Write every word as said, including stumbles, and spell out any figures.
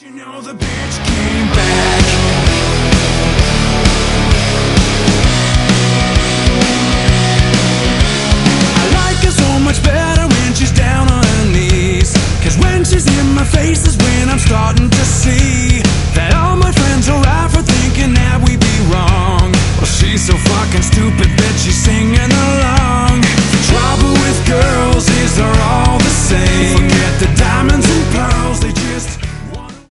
You know the bitch came back. I like her so much better when she's down on her knees, 'cause when she's in my face is when I'm starting to see